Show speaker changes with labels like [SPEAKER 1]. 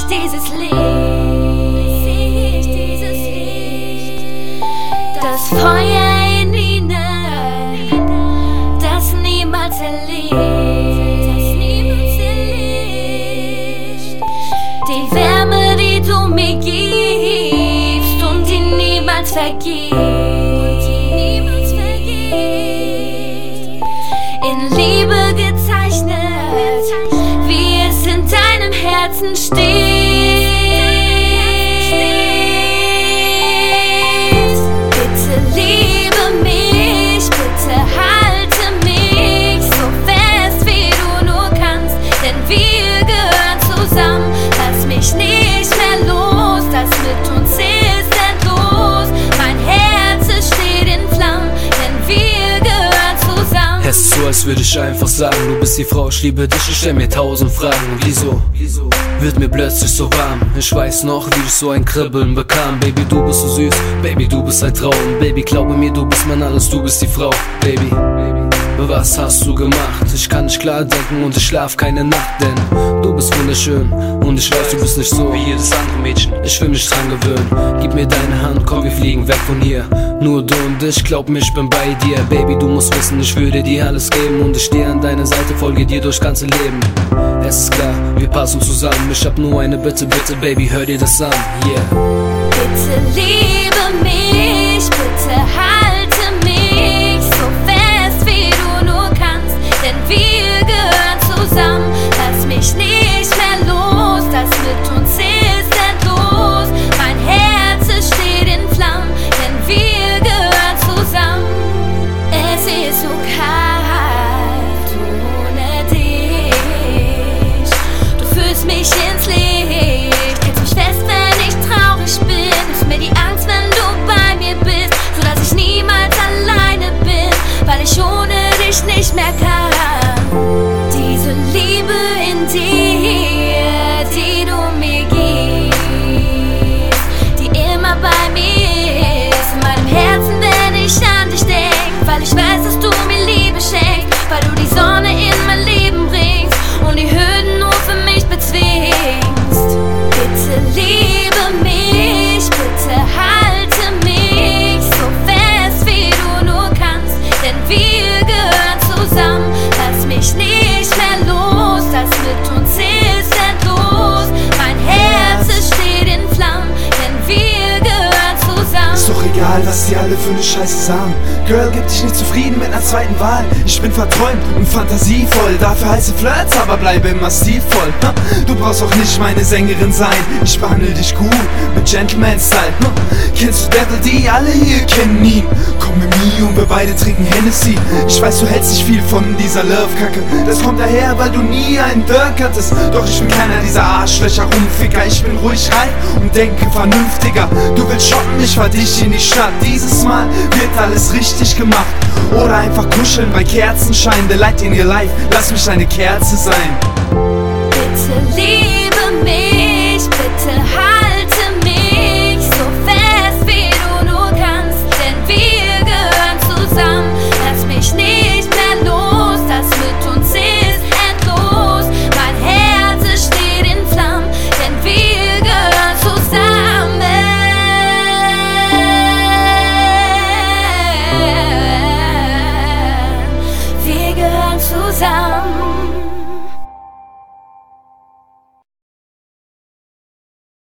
[SPEAKER 1] dieses Licht, das Feuer in ihnen, das niemals erlischt, die Wärme, die du mir gibst und die niemals vergisst, in Liebe gezeichnet, wie es in deinem Herzen steht. Bitte liebe mich, bitte halte mich so fest, wie du nur kannst, denn wir gehören zusammen. Lass mich nicht mehr los, das mit uns ist endlos. Mein Herz, es steht in Flammen, denn wir gehören zusammen.
[SPEAKER 2] Es ist so, als würde ich einfach sagen, du bist die Frau, ich liebe dich, ich stell mir 1000 Fragen. Wieso wird mir plötzlich so warm? Ich weiß noch, wie ich so ein Kribbeln bekam. Baby, du bist so süß, Baby, du bist ein Traum. Baby, glaube mir, du bist mein alles, du bist die Frau. Baby, was hast du gemacht? Ich kann nicht klar denken und ich schlaf keine Nacht, denn du bist wunderschön und ich weiß, du bist nicht so wie jedes andere Mädchen. Ich will mich dran gewöhnen, gib mir deine Hand, komm, wir fliegen weg von hier. Nur du und ich, glaub mir, ich bin bei dir. Baby, du musst wissen, ich würde dir alles geben und ich stehe an deiner Seite, folge dir durchs ganze Leben. Es ist klar, wir passen zusammen, ich hab nur eine Bitte, bitte, Baby, hör dir das an, yeah.
[SPEAKER 1] Bitte liebe mich, bitte halte mich so fest, wie du nur kannst, denn wir gehören zusammen. Lass mich nicht mehr los, das mit uns ist endlos. Mein Herz, es steht in Flammen, denn wir gehören zusammen. Es ist so kalt ohne dich, du führst mich ins Licht, hältst mich fest, wenn ich traurig bin, nimmst mir die Angst, wenn du bei mir bist, sodass ich niemals alleine bin, weil ich ohne dich nicht mehr kann. Diese Liebe in dir, die du mir gibst, die immer bei mir ist, in meinem Herzen, wenn ich an dich denk, weil ich weiß, dass du mir Liebe schenkst, weil du die Sonne in mein Leben bringst und die Hürden nur für mich bezwingst. Bitte liebe mich, bitte halte mich so fest, wie du nur kannst, denn wir gehören zusammen. Lass mich nicht mehr los, das mit uns ist endlos. Mein Herz, es steht in Flammen, denn wir gehören zusammen.
[SPEAKER 3] Ist doch egal, was die alle für eine Scheiße sagen. Girl, gib dich nicht zufrieden mit einer zweiten Wahl. Ich bin verträumt und fantasievoll, dafür heiße Flirts, aber bleibe immer stilvoll. Du brauchst auch nicht meine Sängerin sein, ich behandle dich gut mit Gentleman-Style. Kennst du Devil D? Alle hier kennen ihn. Komm mit mir und wir beide trinken Hennessy. Ich weiß, du hältst nicht viel von dieser Love-Kacke, das kommt daher, weil du nie einen Dirk hattest. Doch ich bin keiner dieser Arschlöcher Rumficker, ich bin ruhig rein und denke vernünftiger. Du willst shoppen, ich fahr dich in die Stadt. Dieses Mal wird alles richtig gemacht. Oder einfach kuscheln bei Kerzenschein. The light in your life, lass mich eine Kerze sein.
[SPEAKER 1] Bitte liebe mich, bitte halte mich so fest, wie du nur kannst, denn wir gehören zusammen. Lass mich nicht mehr los, das mit uns ist endlos. Mein Herz, es steht in Flammen, denn wir gehören zusammen. Wir gehören zusammen.